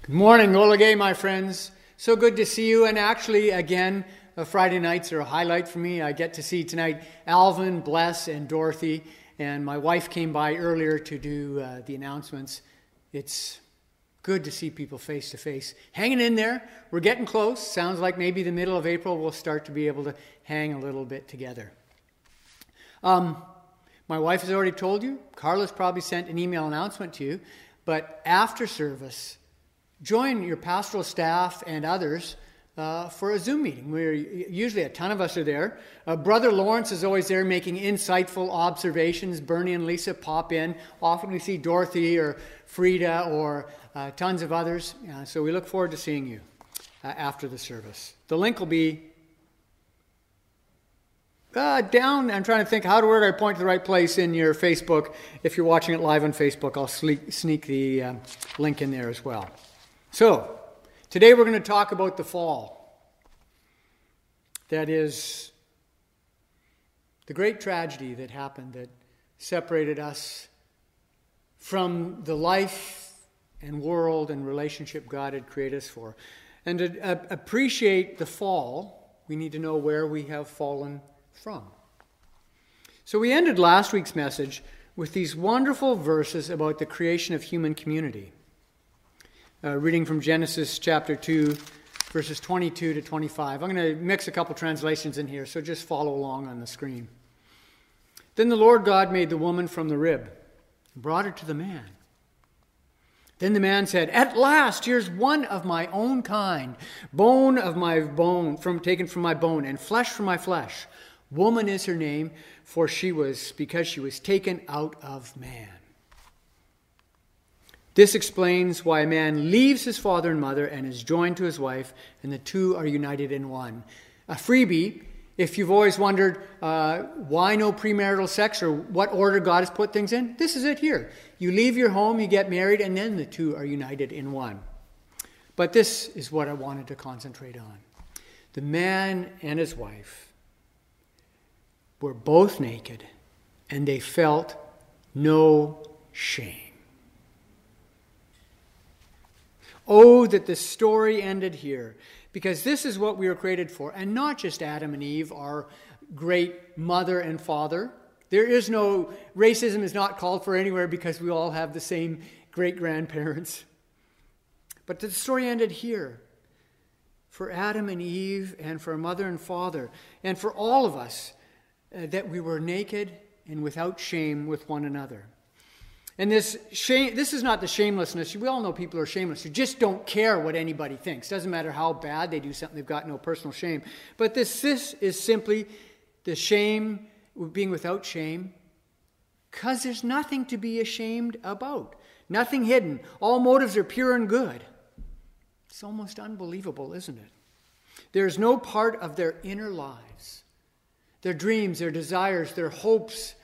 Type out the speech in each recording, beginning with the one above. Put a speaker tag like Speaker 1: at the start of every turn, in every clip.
Speaker 1: Good morning, Olage, my friends. So good to see you. And actually, again, Friday nights are a highlight for me. I get to see tonight Alvin, Bless, and Dorothy. And my wife came by earlier to do the announcements. It's good to see people face to face. Hanging in there. We're getting close. Sounds like maybe the middle of April we'll start to be able to hang a little bit together. My wife has already told you. Carla's probably sent an email announcement to you. But after service, join your pastoral staff and others for a Zoom meeting. Usually a ton of us are there. Brother Lawrence is always there making insightful observations. Bernie and Lisa pop in. Often we see Dorothy or Frida or tons of others. So we look forward to seeing you after the service. The link will be down. I'm trying to think where do I point to the right place in your Facebook. If you're watching it live on Facebook, I'll sneak the link in there as well. So, today we're going to talk about the fall. That is the great tragedy that happened that separated us from the life and world and relationship God had created us for. And to appreciate the fall, we need to know where we have fallen from. So we ended last week's message with these wonderful verses about the creation of human community. Reading from Genesis chapter 2, verses 22 to 25. I'm going to mix a couple translations in here, so just follow along on the screen. Then the Lord God made the woman from the rib and brought her to the man. Then the man said, "At last, here's one of my own kind, bone of my bone, taken from my bone, and flesh from my flesh. Woman is her name, because she was taken out of man." This explains why a man leaves his father and mother and is joined to his wife, and the two are united in one. A freebie, if you've always wondered why no premarital sex or what order God has put things in, this is it here. You leave your home, you get married, and then the two are united in one. But this is what I wanted to concentrate on. The man and his wife were both naked, and they felt no shame. Oh, that the story ended here, because this is what we were created for, and not just Adam and Eve, our great mother and father. Racism is not called for anywhere because we all have the same great-grandparents. But the story ended here, for Adam and Eve, and for mother and father, and for all of us, that we were naked and without shame with one another. And this is not the shamelessness. We all know people who are shameless, who just don't care what anybody thinks. Doesn't matter how bad they do something, they've got no personal shame. But this is simply the shame, being without shame, because there's nothing to be ashamed about. Nothing hidden. All motives are pure and good. It's almost unbelievable, isn't it? There's no part of their inner lives, their dreams, their desires, their hopes,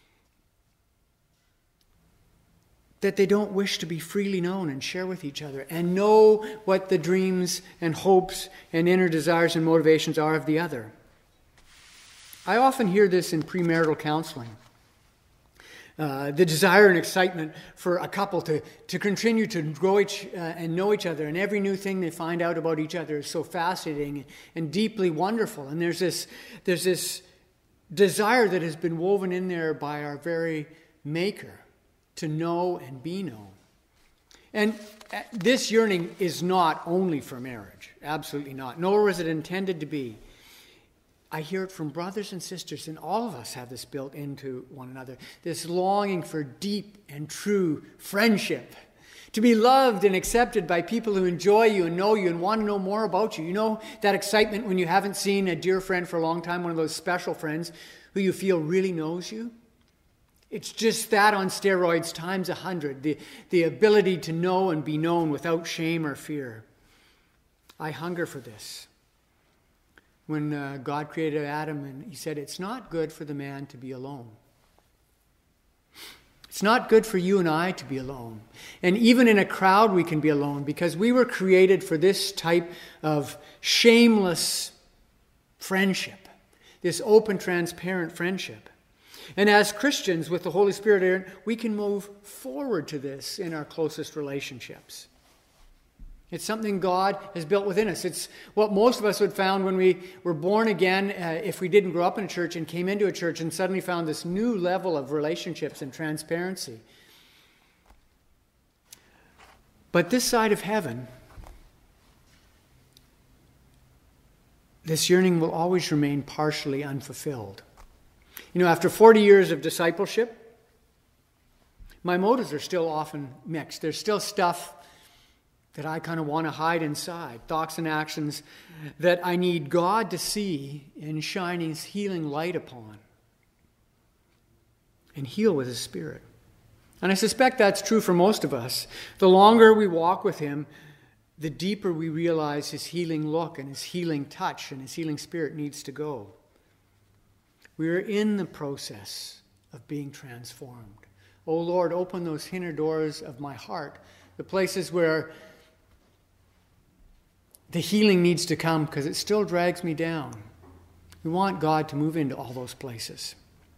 Speaker 1: that they don't wish to be freely known and share with each other and know what the dreams and hopes and inner desires and motivations are of the other. I often hear this in premarital counseling. The desire and excitement for a couple to continue to grow and know each other, and every new thing they find out about each other is so fascinating and deeply wonderful. And there's this desire that has been woven in there by our very Maker, to know and be known. And this yearning is not only for marriage. Absolutely not. Nor was it intended to be. I hear it from brothers and sisters, and all of us have this built into one another. This longing for deep and true friendship. To be loved and accepted by people who enjoy you and know you and want to know more about you. You know that excitement when you haven't seen a dear friend for a long time, one of those special friends who you feel really knows you? It's just that on steroids times 100, the ability to know and be known without shame or fear. I hunger for this. When God created Adam, and he said, it's not good for the man to be alone. It's not good for you and I to be alone. And even in a crowd we can be alone, because we were created for this type of shameless friendship, this open, transparent friendship. And as Christians with the Holy Spirit, we can move forward to this in our closest relationships. It's something God has built within us. It's what most of us would found when we were born again, if we didn't grow up in a church and came into a church and suddenly found this new level of relationships and transparency. But this side of heaven, this yearning will always remain partially unfulfilled. You know, after 40 years of discipleship, my motives are still often mixed. There's still stuff that I kind of want to hide inside, thoughts and actions that I need God to see and shine His healing light upon and heal with His Spirit. And I suspect that's true for most of us. The longer we walk with Him, the deeper we realize His healing look and His healing touch and His healing Spirit needs to go. We are in the process of being transformed. Oh Lord, open those inner doors of my heart, the places where the healing needs to come because it still drags me down. We want God to move into all those places.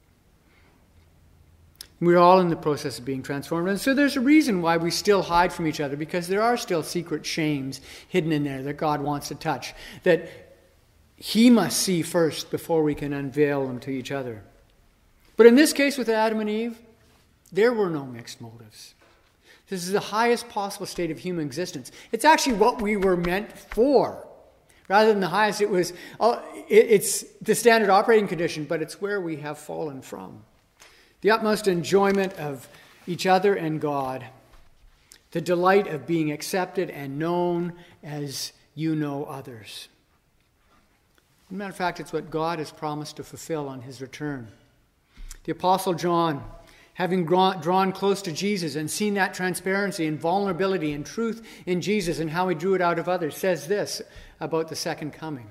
Speaker 1: We're all in the process of being transformed. And so there's a reason why we still hide from each other, because there are still secret shames hidden in there that God wants to touch, that He must see first before we can unveil them to each other. But in this case with Adam and Eve, there were no mixed motives. This is the highest possible state of human existence. It's actually what we were meant for. Rather than the highest, it's the standard operating condition, but it's where we have fallen from. The utmost enjoyment of each other and God. The delight of being accepted and known as you know others. As a matter of fact, it's what God has promised to fulfill on His return. The Apostle John, having drawn close to Jesus and seen that transparency and vulnerability and truth in Jesus and how He drew it out of others, says this about the second coming.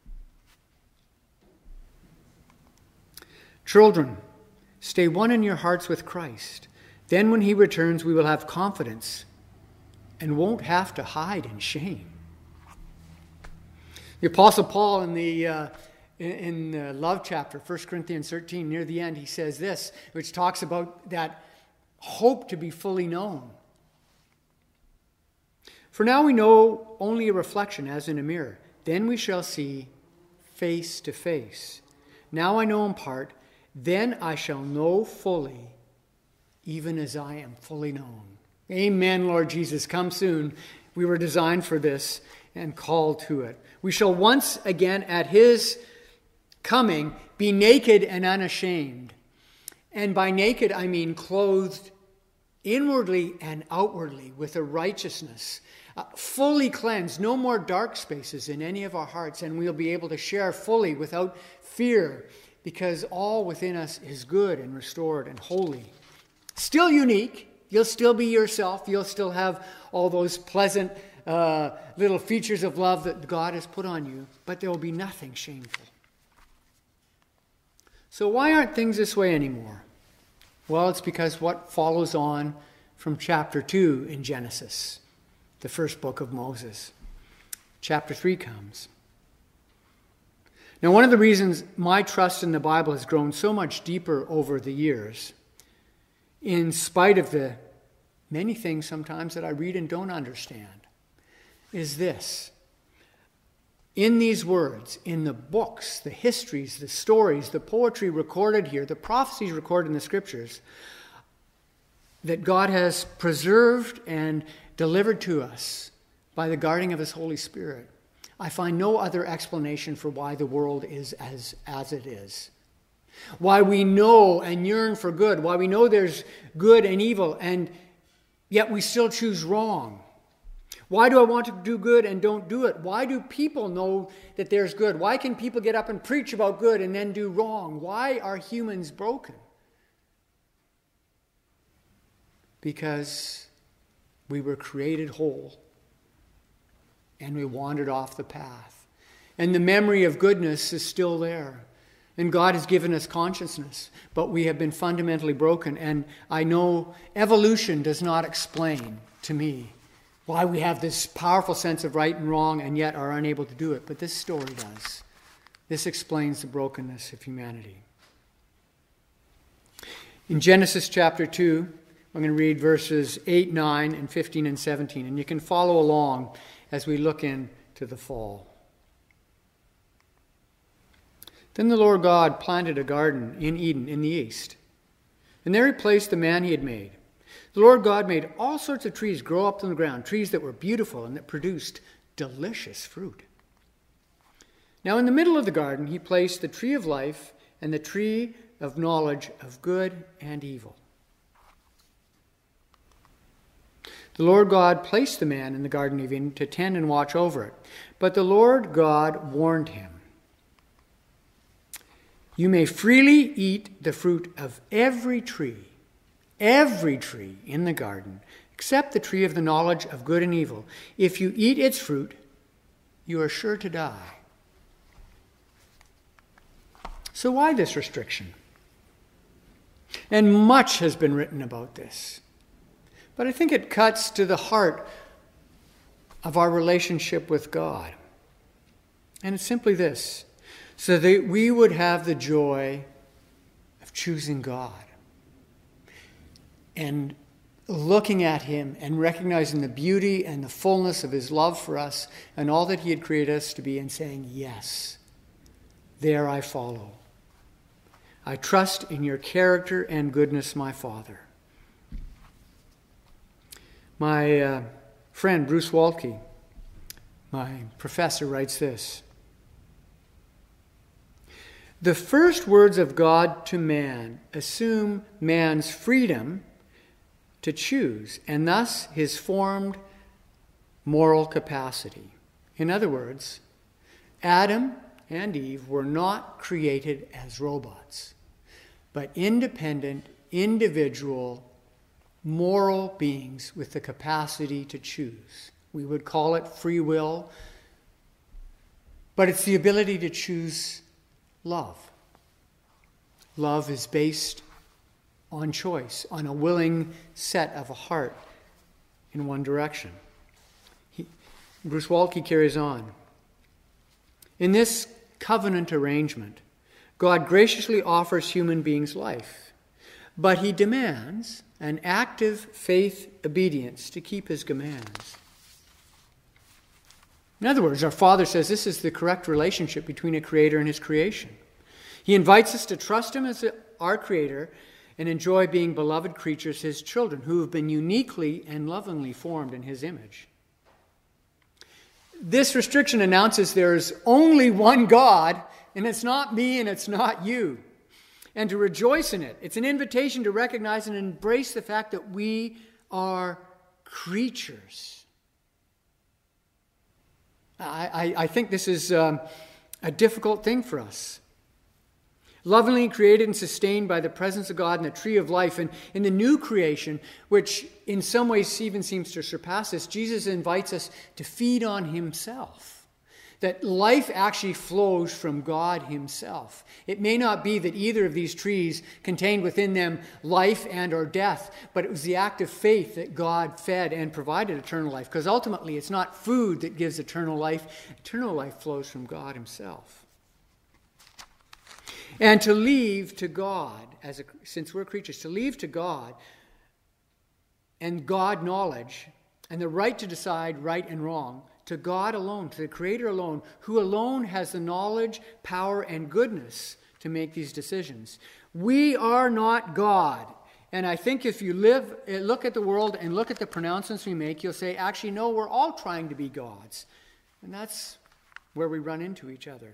Speaker 1: Children, stay one in your hearts with Christ. Then when He returns, we will have confidence and won't have to hide in shame. The Apostle Paul in the love chapter, 1 Corinthians 13, near the end, he says this, which talks about that hope to be fully known. For now we know only a reflection as in a mirror. Then we shall see face to face. Now I know in part, then I shall know fully, even as I am fully known. Amen, Lord Jesus. Come soon. We were designed for this and called to it. We shall once again at His coming be naked and unashamed. And by naked, I mean clothed inwardly and outwardly with a righteousness, fully cleansed, no more dark spaces in any of our hearts, and we'll be able to share fully without fear, because all within us is good and restored and holy. Still unique. You'll still be yourself. You'll still have all those pleasant little features of love that God has put on you, but there will be nothing shameful. So why aren't things this way anymore? Well, it's because what follows on from chapter 2 in Genesis, the first book of Moses. Chapter 3 comes. Now, one of the reasons my trust in the Bible has grown so much deeper over the years, in spite of the many things sometimes that I read and don't understand, is this. In these words, in the books, the histories, the stories, the poetry recorded here, the prophecies recorded in the Scriptures, that God has preserved and delivered to us by the guarding of His Holy Spirit, I find no other explanation for why the world is as it is. Why we know and yearn for good, why we know there's good and evil, and yet we still choose wrong. Why do I want to do good and don't do it? Why do people know that there's good? Why can people get up and preach about good and then do wrong? Why are humans broken? Because we were created whole and we wandered off the path. And the memory of goodness is still there. And God has given us consciousness, but we have been fundamentally broken. And I know evolution does not explain to me why we have this powerful sense of right and wrong and yet are unable to do it. But this story does. This explains the brokenness of humanity. In Genesis chapter 2, I'm going to read verses 8, 9, and 15 and 17, and you can follow along as we look into the fall. Then the Lord God planted a garden in Eden in the east, and there he placed the man he had made. The Lord God made all sorts of trees grow up from the ground, trees that were beautiful and that produced delicious fruit. Now in the middle of the garden he placed the tree of life and the tree of knowledge of good and evil. The Lord God placed the man in the Garden of Eden to tend and watch over it. But the Lord God warned him, "You may freely eat the fruit of every tree in the garden, except the tree of the knowledge of good and evil. If you eat its fruit, you are sure to die." So why this restriction? And much has been written about this. But I think it cuts to the heart of our relationship with God. And it's simply this: so that we would have the joy of choosing God and looking at him and recognizing the beauty and the fullness of his love for us and all that he had created us to be, and saying, "Yes, there I follow. I trust in your character and goodness, my Father." My friend Bruce Waltke, my professor, writes this: "The first words of God to man assume man's freedom to choose, and thus his formed moral capacity." In other words, Adam and Eve were not created as robots, but independent, individual, moral beings with the capacity to choose. We would call it free will, but it's the ability to choose love. Love is based on choice, on a willing set of a heart in one direction. Bruce Waltke carries on. In this covenant arrangement, God graciously offers human beings life, but he demands an active faith obedience to keep his commands. In other words, our Father says this is the correct relationship between a creator and his creation. He invites us to trust him as our creator and enjoy being beloved creatures, his children, who have been uniquely and lovingly formed in his image. This restriction announces there is only one God, and it's not me and it's not you, and to rejoice in it. It's an invitation to recognize and embrace the fact that we are creatures. I think this is a difficult thing for us. Lovingly created and sustained by the presence of God in the tree of life, and in the new creation, which in some ways even seems to surpass this, Jesus invites us to feed on himself. That life actually flows from God himself. It may not be that either of these trees contained within them life and or death, but it was the act of faith that God fed and provided eternal life. Because ultimately it's not food that gives eternal life. Eternal life flows from God himself. And to leave to God, since we're creatures, to leave to God and God knowledge and the right to decide right and wrong, to God alone, to the Creator alone, who alone has the knowledge, power, and goodness to make these decisions. We are not God. And I think if you look at the world and look at the pronouncements we make, you'll say, actually, no, we're all trying to be gods. And that's where we run into each other.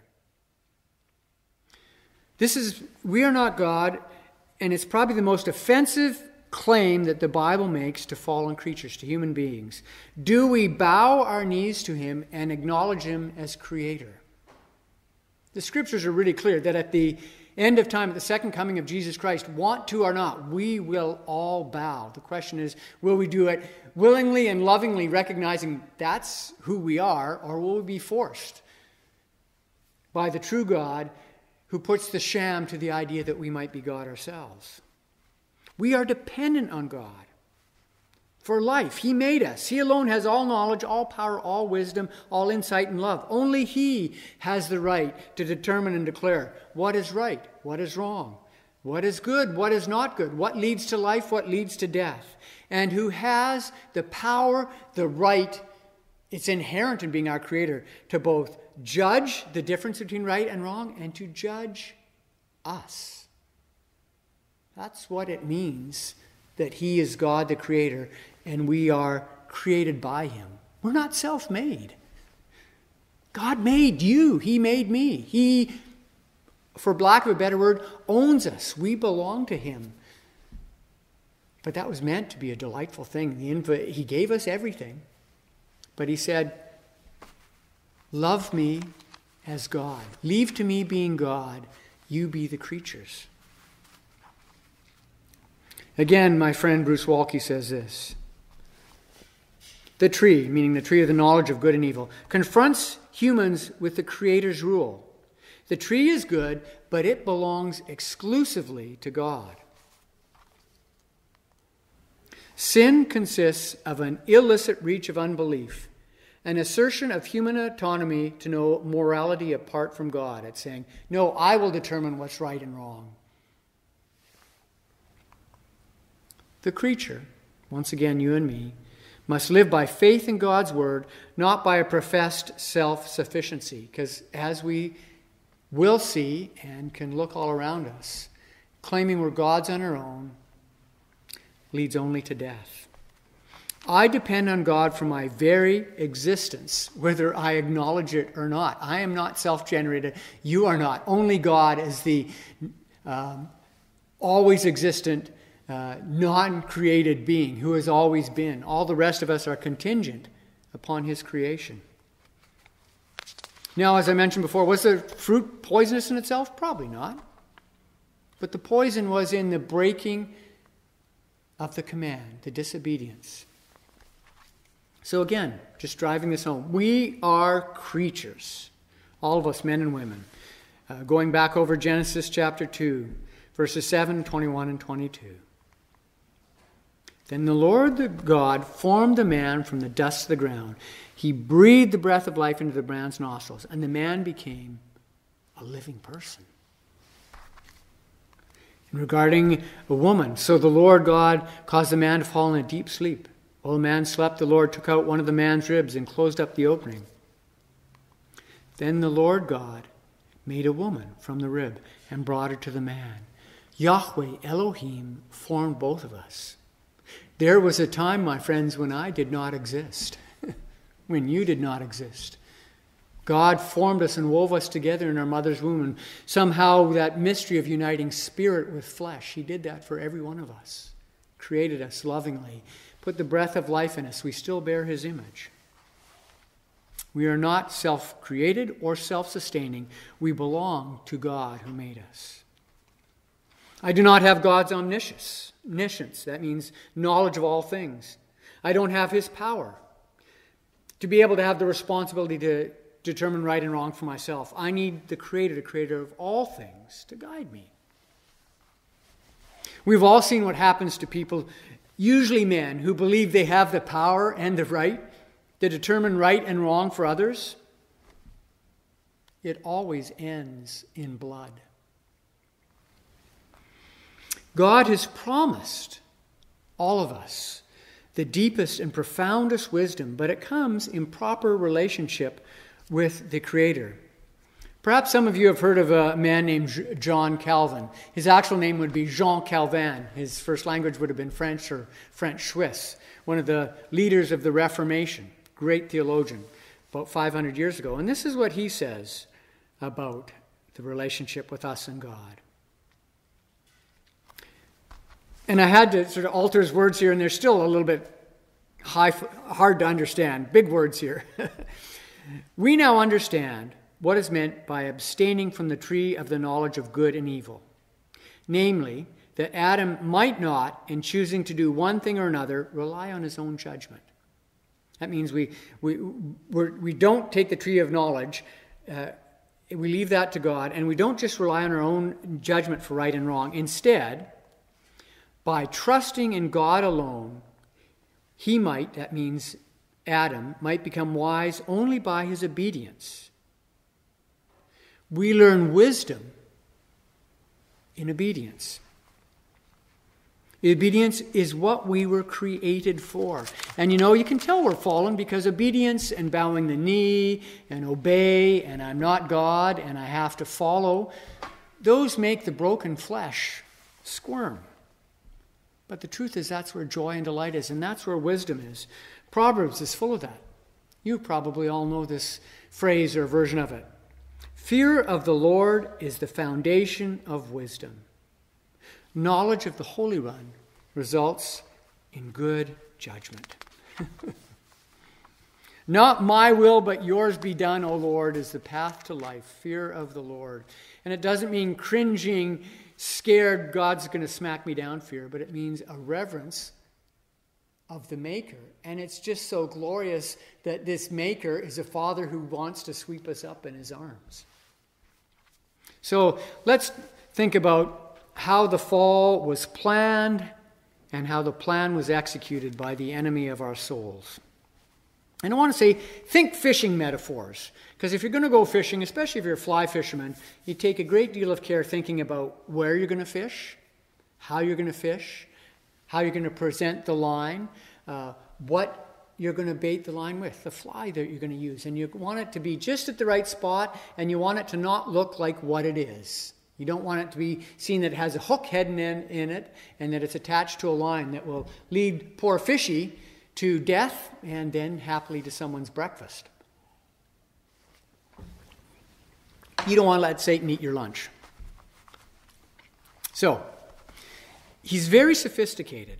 Speaker 1: We are not God, and it's probably the most offensive claim that the Bible makes to fallen creatures, to human beings. Do we bow our knees to him and acknowledge him as creator? The scriptures are really clear that at the end of time, at the second coming of Jesus Christ, want to or not, we will all bow. The question is, will we do it willingly and lovingly, recognizing that's who we are, or will we be forced by the true God who puts the sham to the idea that we might be God ourselves? We are dependent on God for life. He made us. He alone has all knowledge, all power, all wisdom, all insight and love. Only he has the right to determine and declare what is right, what is wrong, what is good, what is not good, what leads to life, what leads to death, and who has the power, the right, it's inherent in being our Creator, to both judge the difference between right and wrong and to judge us. That's what it means that He is God the Creator and we are created by Him. We're not self-made. God made you. He made me. He, for lack of a better word, owns us. We belong to Him. But that was meant to be a delightful thing. He gave us everything. But He said, love me as God. Leave to me being God. You be the creatures. Again, my friend Bruce Waltke says this. The tree, meaning the tree of the knowledge of good and evil, confronts humans with the Creator's rule. The tree is good, but it belongs exclusively to God. Sin consists of an illicit reach of unbelief, an assertion of human autonomy to know morality apart from God. It's saying, no, I will determine what's right and wrong. The creature, once again you and me, must live by faith in God's word, not by a professed self-sufficiency. Because as we will see and can look all around us, claiming we're gods on our own leads only to death. I depend on God for my very existence, whether I acknowledge it or not. I am not self-generated. You are not. Only God is the always existent, non-created being who has always been. All the rest of us are contingent upon His creation. Now, as I mentioned before, was the fruit poisonous in itself? Probably not. But the poison was in the breaking of the command, the disobedience. So again, just driving this home, we are creatures, all of us, men and women. Going back over Genesis chapter 2, verses 7, 21, and 22. Then the Lord the God formed the man from the dust of the ground. He breathed the breath of life into the man's nostrils, and the man became a living person. And regarding a woman, so the Lord God caused the man to fall in a deep sleep. While the man slept, the Lord took out one of the man's ribs and closed up the opening. Then the Lord God made a woman from the rib and brought her to the man. Yahweh Elohim formed both of us. There was a time, my friends, when I did not exist, when you did not exist. God formed us and wove us together in our mother's womb, and somehow that mystery of uniting spirit with flesh, He did that for every one of us. Created us lovingly, put the breath of life in us. We still bear His image. We are not self-created or self-sustaining. We belong to God who made us. I do not have God's omniscience. That means knowledge of all things. I don't have His power to be able to have the responsibility to determine right and wrong for myself. I need the Creator of all things, to guide me. We've all seen what happens to people, usually men, who believe they have the power and the right to determine right and wrong for others. It always ends in blood. God has promised all of us the deepest and profoundest wisdom, but it comes in proper relationship with the Creator. Perhaps some of you have heard of a man named John Calvin. His actual name would be Jean Calvin. His first language would have been French or French Swiss. One of the leaders of the Reformation, great theologian, about 500 years ago. And this is what he says about the relationship with us and God. And I had to sort of alter his words here, and they're still a little bit hard to understand. Big words here. We now understand what is meant by abstaining from the tree of the knowledge of good and evil. Namely, that Adam might not, in choosing to do one thing or another, rely on his own judgment. That means we don't take the tree of knowledge, we leave that to God, and we don't just rely on our own judgment for right and wrong. Instead, by trusting in God alone, that means Adam, might become wise only by his obedience. We learn wisdom in obedience. Obedience is what we were created for. And you can tell we're fallen because obedience and bowing the knee and obey and I'm not God and I have to follow, those make the broken flesh squirm. But the truth is that's where joy and delight is, and that's where wisdom is. Proverbs is full of that. You probably all know this phrase or version of it. Fear of the Lord is the foundation of wisdom. Knowledge of the Holy One results in good judgment. Not my will, but yours be done, O Lord, is the path to life. Fear of the Lord. And it doesn't mean cringing, scared, God's going to smack me down fear, but it means a reverence of the Maker. And it's just so glorious that this Maker is a Father who wants to sweep us up in his arms. So let's think about how the fall was planned and how the plan was executed by the enemy of our souls. And I want to say, think fishing metaphors. Because if you're going to go fishing, especially if you're a fly fisherman, you take a great deal of care thinking about where you're going to fish, how you're going to fish, how you're going to present the line, what you're going to bait the line with, the fly that you're going to use. And you want it to be just at the right spot, and you want it to not look like what it is. You don't want it to be seen that it has a hook head in it and that it's attached to a line that will lead poor fishy to death and then happily to someone's breakfast. You don't want to let Satan eat your lunch. So, he's very sophisticated.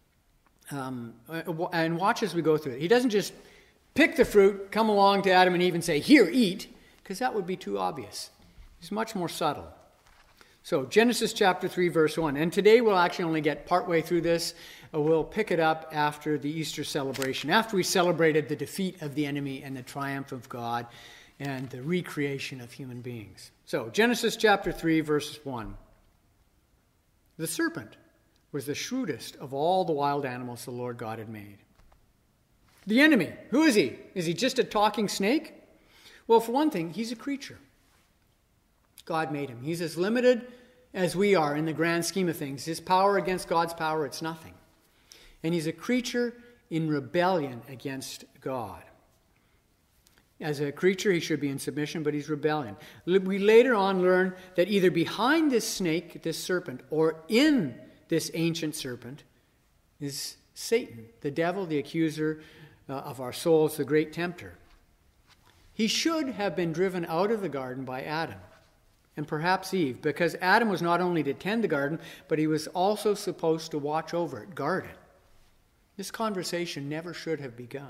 Speaker 1: And watch as we go through it. He doesn't just pick the fruit, come along to Adam and Eve and say, here, eat, because that would be too obvious. He's much more subtle. So, Genesis chapter 3, verse 1. And today we'll actually only get partway through this. We'll pick it up after the Easter celebration, after we celebrated the defeat of the enemy and the triumph of God and the recreation of human beings. So, Genesis chapter 3, verse 1. The serpent was the shrewdest of all the wild animals the Lord God had made. The enemy, who is he? Is he just a talking snake? Well, for one thing, he's a creature. God made him. He's as limited as we are in the grand scheme of things. His power against God's power, it's nothing. And he's a creature in rebellion against God. As a creature, he should be in submission, but he's rebellion. We later on learn that either behind this snake, this serpent, or in this ancient serpent is Satan, the devil, the accuser of our souls, the great tempter. He should have been driven out of the garden by Adam and perhaps Eve, because Adam was not only to tend the garden, but he was also supposed to watch over it, guard it. This conversation never should have begun.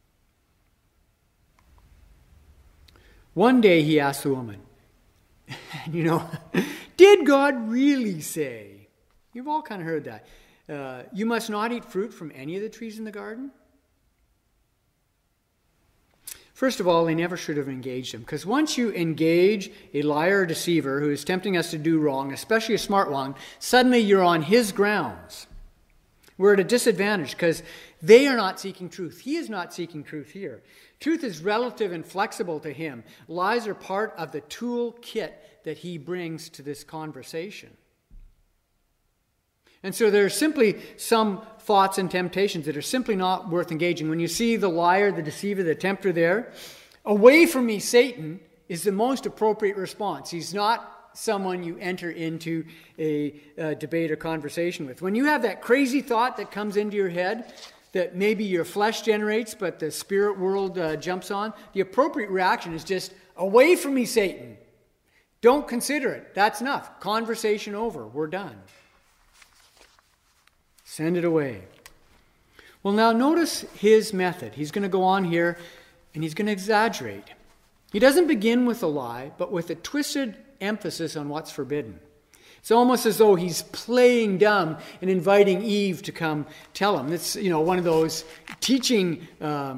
Speaker 1: One day he asked the woman, did God really say? You've all kind of heard that. You must not eat fruit from any of the trees in the garden? First of all, they never should have engaged him. Because once you engage a liar or deceiver who is tempting us to do wrong, especially a smart one, suddenly you're on his grounds. We're at a disadvantage because they are not seeking truth. He is not seeking truth here. Truth is relative and flexible to him. Lies are part of the tool kit that he brings to this conversation. And so there are simply some thoughts and temptations that are simply not worth engaging. When you see the liar, the deceiver, the tempter there, away from me, Satan, is the most appropriate response. He's not someone you enter into a debate or conversation with. When you have that crazy thought that comes into your head that maybe your flesh generates, but the spirit world jumps on, the appropriate reaction is just, away from me, Satan. Don't consider it. That's enough. Conversation over. We're done. Send it away. Well, now notice his method. He's going to go on here and he's going to exaggerate. He doesn't begin with a lie, but with a twisted emphasis on what's forbidden. It's almost as though he's playing dumb and inviting Eve to come tell him. It's, one of those teaching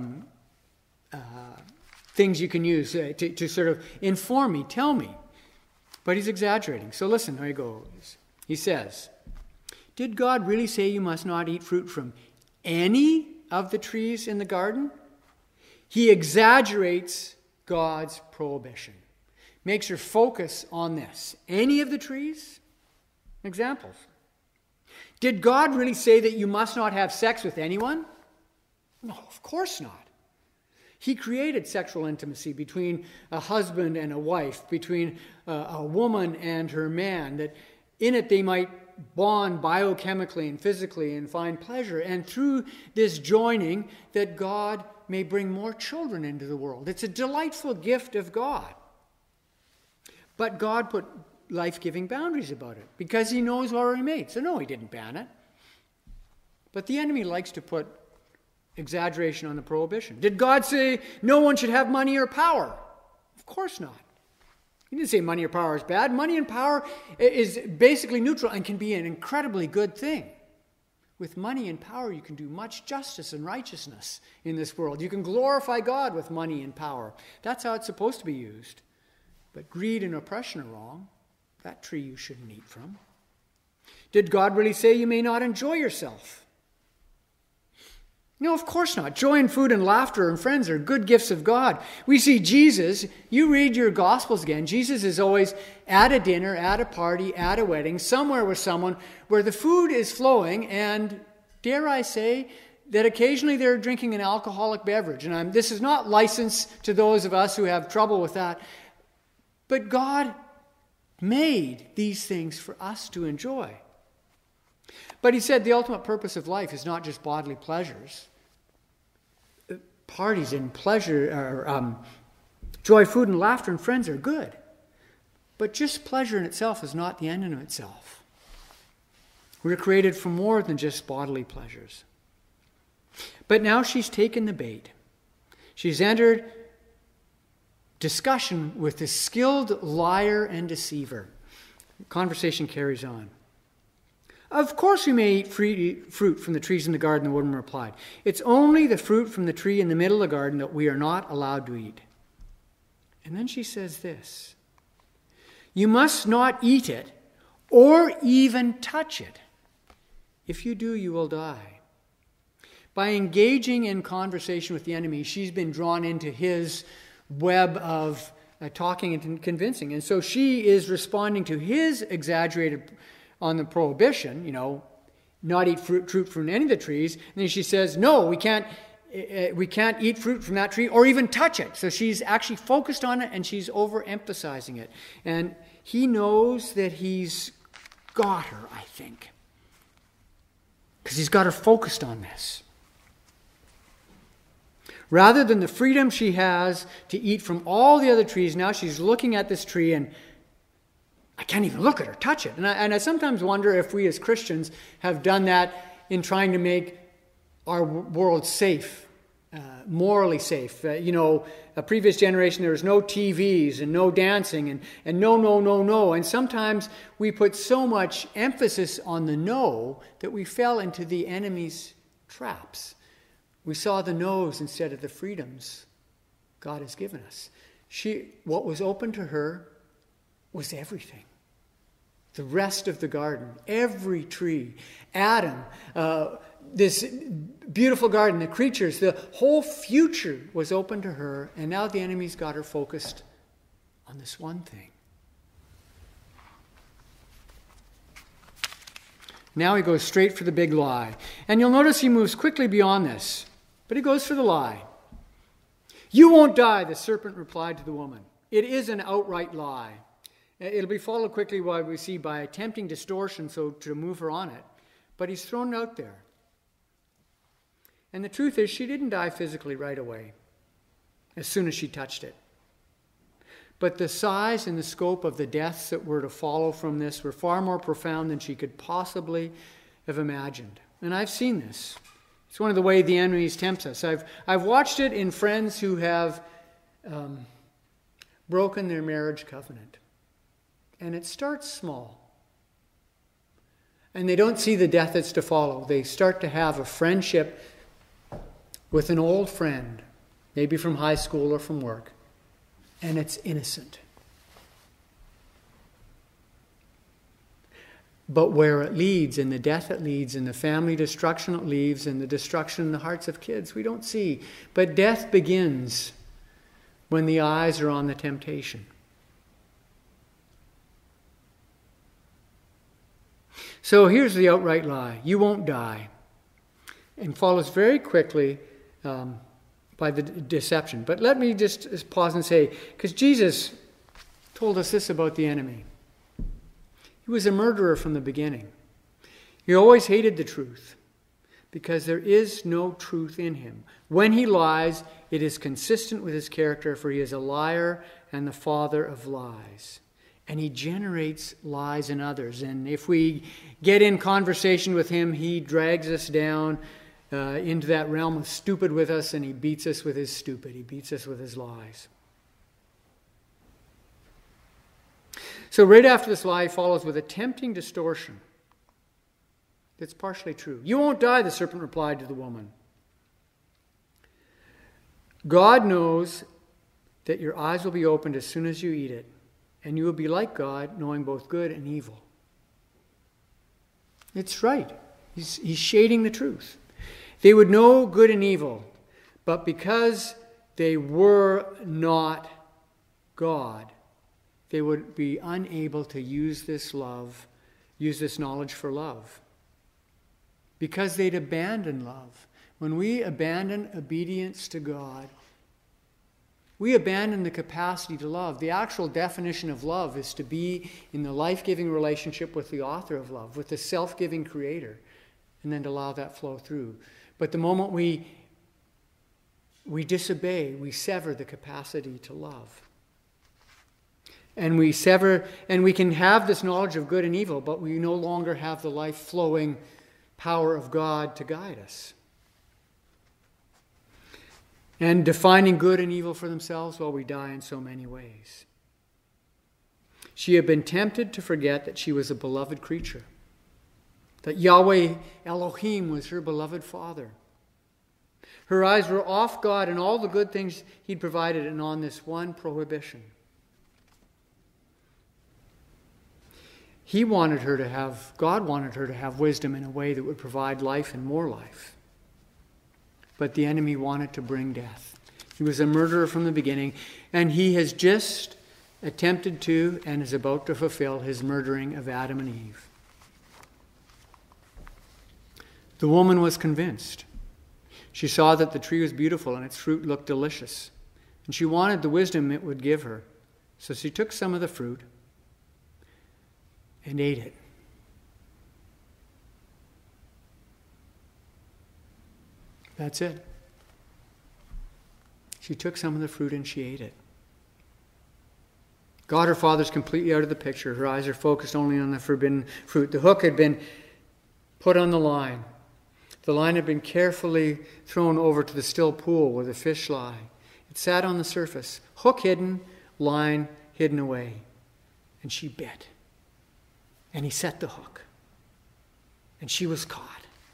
Speaker 1: things you can use to sort of inform me, tell me. But he's exaggerating. So listen, here he goes. He says, did God really say you must not eat fruit from any of the trees in the garden? He exaggerates God's prohibition. Makes your focus on this. Any of the trees? Examples. Did God really say that you must not have sex with anyone? No, of course not. He created sexual intimacy between a husband and a wife, between a woman and her man, that in it they might bond biochemically and physically and find pleasure. And through this joining, that God may bring more children into the world. It's a delightful gift of God. But God put life-giving boundaries about it because he knows what we made. So no, he didn't ban it. But the enemy likes to put exaggeration on the prohibition. Did God say no one should have money or power? Of course not. He didn't say money or power is bad. Money and power is basically neutral and can be an incredibly good thing. With money and power, you can do much justice and righteousness in this world. You can glorify God with money and power. That's how it's supposed to be used. But greed and oppression are wrong. That tree you shouldn't eat from. Did God really say you may not enjoy yourself? No, of course not. Joy and food and laughter and friends are good gifts of God. We see Jesus, you read your Gospels again, Jesus is always at a dinner, at a party, at a wedding, somewhere with someone where the food is flowing and, dare I say, that occasionally they're drinking an alcoholic beverage. And this is not license to those of us who have trouble with that. But God made these things for us to enjoy. But he said the ultimate purpose of life is not just bodily pleasures. Parties and pleasure, joy, food, and laughter and friends are good. But just pleasure in itself is not the end in itself. We're created for more than just bodily pleasures. But now she's taken the bait. She's entered discussion with the skilled liar and deceiver. The conversation carries on. Of course we may eat fruit from the trees in the garden, the woman replied. It's only the fruit from the tree in the middle of the garden that we are not allowed to eat. And then she says this, you must not eat it or even touch it. If you do, you will die. By engaging in conversation with the enemy, she's been drawn into his web of talking and convincing. And so she is responding to his exaggerated on the prohibition, not eat fruit from any of the trees. And then she says, no, we can't eat fruit from that tree or even touch it. So she's actually focused on it and she's overemphasizing it. And he knows that he's got her, I think, because he's got her focused on this. Rather than the freedom she has to eat from all the other trees, now she's looking at this tree and I can't even look at her, touch it. And I sometimes wonder if we as Christians have done that in trying to make our world safe, morally safe. A previous generation, there was no TVs and no dancing and no. And sometimes we put so much emphasis on the no that we fell into the enemy's traps. We saw the no's instead of the freedoms God has given us. What was open to her was everything. The rest of the garden, every tree, Adam, this beautiful garden, the creatures, the whole future was open to her, and now the enemy's got her focused on this one thing. Now he goes straight for the big lie. And you'll notice he moves quickly beyond this, but he goes for the lie. You won't die, the serpent replied to the woman. It is an outright lie. It'll be followed quickly, what we see, by attempting distortion, so to move her on it. But he's thrown it out there. And the truth is, she didn't die physically right away, as soon as she touched it. But the size and the scope of the deaths that were to follow from this were far more profound than she could possibly have imagined. And I've seen this. It's one of the ways the enemy tempts us. I've watched it in friends who have broken their marriage covenant. And it starts small. And they don't see the death that's to follow. They start to have a friendship with an old friend, maybe from high school or from work, and it's innocent. But where it leads, and the death it leads, and the family destruction it leaves, and the destruction in the hearts of kids, we don't see. But death begins when the eyes are on the temptation. So here's the outright lie. You won't die. And follows very quickly by the deception. But let me just pause and say, because Jesus told us this about the enemy. He was a murderer from the beginning. He always hated the truth because there is no truth in him. When he lies, it is consistent with his character, for he is a liar and the father of lies. And he generates lies in others. And if we get in conversation with him, he drags us down into that realm of stupid with us, and he beats us with his stupid. He beats us with his lies. So right after this lie follows with a tempting distortion. It's partially true. You won't die, the serpent replied to the woman. God knows that your eyes will be opened as soon as you eat it, and you will be like God, knowing both good and evil. It's right. He's shading the truth. They would know good and evil, but because they were not God, they would be unable to use this knowledge for love. Because they'd abandoned love. When we abandon obedience to God, we abandon the capacity to love. The actual definition of love is to be in the life-giving relationship with the author of love, with the self-giving creator, and then to allow that flow through. But the moment we disobey, we sever the capacity to love. And we can have this knowledge of good and evil, but we no longer have the life-flowing power of God to guide us. And defining good and evil for themselves, well, we die in so many ways. She had been tempted to forget that she was a beloved creature, that Yahweh Elohim was her beloved Father. Her eyes were off God and all the good things He'd provided, and on this one prohibition. God wanted her to have wisdom in a way that would provide life and more life. But the enemy wanted to bring death. He was a murderer from the beginning, and he has just attempted to and is about to fulfill his murdering of Adam and Eve. The woman was convinced. She saw that the tree was beautiful and its fruit looked delicious, and she wanted the wisdom it would give her. So she took some of the fruit and ate it. That's it. She took some of the fruit and she ate it. God, her Father, is completely out of the picture. Her eyes are focused only on the forbidden fruit. The hook had been put on the line. The line had been carefully thrown over to the still pool where the fish lie. It sat on the surface, hook hidden, line hidden away. And she bit. And he set the hook. And she was caught.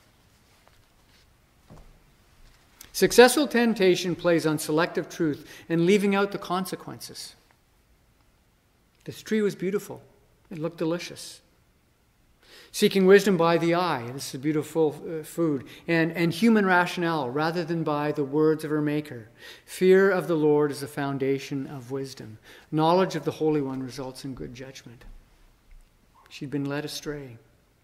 Speaker 1: Successful temptation plays on selective truth and leaving out the consequences. This tree was beautiful. It looked delicious. Seeking wisdom by the eye. This is beautiful food. And human rationale rather than by the words of her Maker. Fear of the Lord is the foundation of wisdom. Knowledge of the Holy One results in good judgment. She'd been led astray.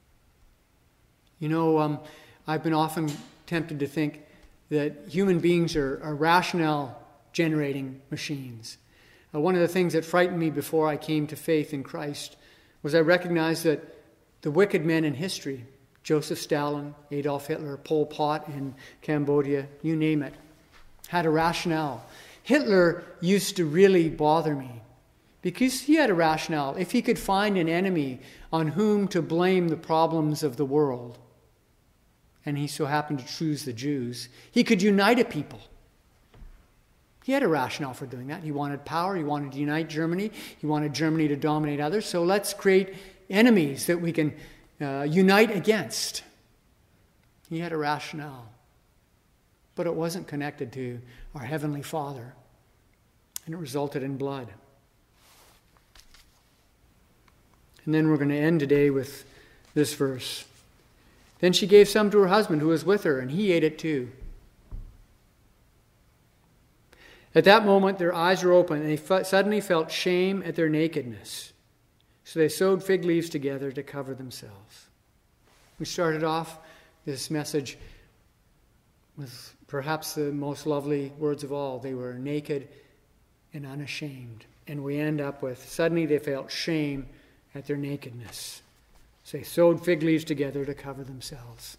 Speaker 1: I've been often tempted to think that human beings are rationale generating machines. One of the things that frightened me before I came to faith in Christ was I recognized that the wicked men in history, Joseph Stalin, Adolf Hitler, Pol Pot in Cambodia, you name it, had a rationale. Hitler used to really bother me because he had a rationale. If he could find an enemy on whom to blame the problems of the world, and he so happened to choose the Jews, he could unite a people. He had a rationale for doing that. He wanted power. He wanted to unite Germany. He wanted Germany to dominate others. So let's create enemies that we can unite against. He had a rationale. But it wasn't connected to our Heavenly Father. And it resulted in blood. And then we're going to end today with this verse. Then she gave some to her husband who was with her, and he ate it too. At that moment, their eyes were open, and they suddenly felt shame at their nakedness. So they sewed fig leaves together to cover themselves. We started off this message with perhaps the most lovely words of all. They were naked and unashamed. And we end up with, suddenly they felt shame at their nakedness. So they sewed fig leaves together to cover themselves.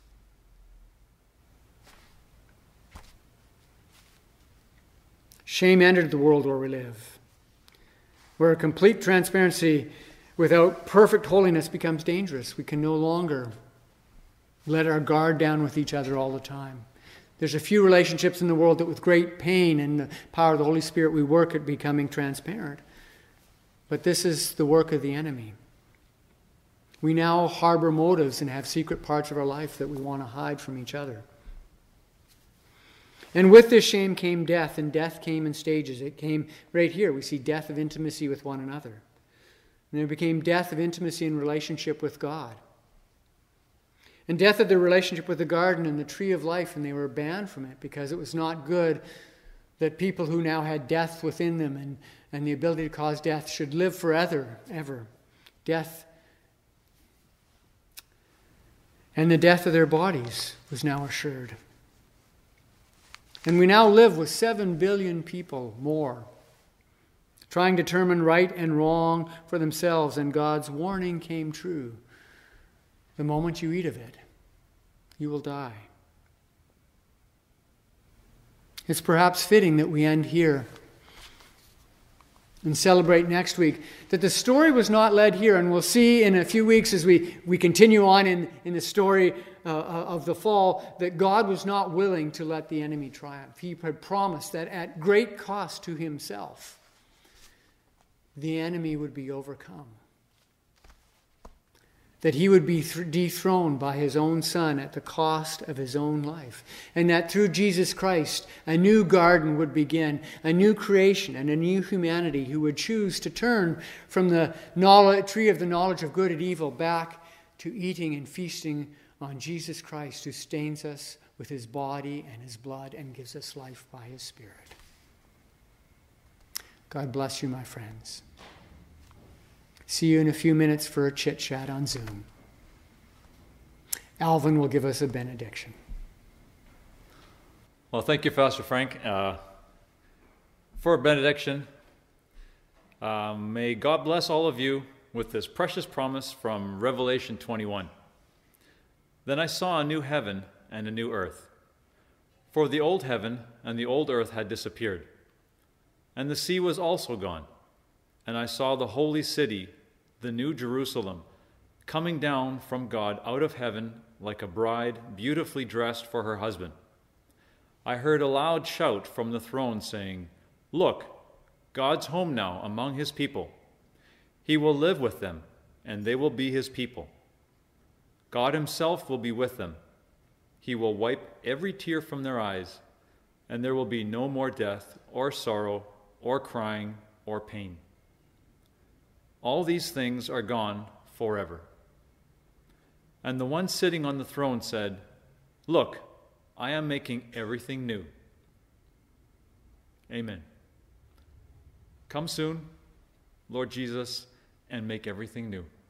Speaker 1: Shame entered the world where we live, where complete transparency without perfect holiness becomes dangerous. We can no longer let our guard down with each other all the time. There's a few relationships in the world that with great pain and the power of the Holy Spirit we work at becoming transparent. But this is the work of the enemy. We now harbor motives and have secret parts of our life that we want to hide from each other. And with this shame came death, and death came in stages. It came right here. We see death of intimacy with one another. And there became death of intimacy in relationship with God. And death of their relationship with the garden and the tree of life, and they were banned from it because it was not good that people who now had death within them and the ability to cause death should live forever, ever. Death. And the death of their bodies was now assured. And we now live with 7 billion people more, trying to determine right and wrong for themselves, and God's warning came true. The moment you eat of it, you will die. It's perhaps fitting that we end here and celebrate next week that the story was not led here, and we'll see in a few weeks as we continue on in the story of the fall that God was not willing to let the enemy triumph. He had promised that at great cost to himself, the enemy would be overcome. That he would be dethroned by his own Son at the cost of his own life. And that through Jesus Christ, a new garden would begin, a new creation and a new humanity who would choose to turn from the tree of the knowledge of good and evil back to eating and feasting on Jesus Christ, who stains us with his body and his blood and gives us life by his Spirit. God bless you, my friends. See you in a few minutes for a chit-chat on Zoom. Alvin will give us a benediction.
Speaker 2: Well, thank you, Pastor Frank. For a benediction, may God bless all of you with this precious promise from Revelation 21. Then I saw a new heaven and a new earth. For the old heaven and the old earth had disappeared, and the sea was also gone. And I saw the holy city, the new Jerusalem, coming down from God out of heaven like a bride beautifully dressed for her husband. I heard a loud shout from the throne saying, "Look, God's home now among his people. He will live with them, and they will be his people. God himself will be with them. He will wipe every tear from their eyes, and there will be no more death or sorrow or crying or pain. All these things are gone forever." And the one sitting on the throne said, "Look, I am making everything new." Amen. Come soon, Lord Jesus, and make everything new.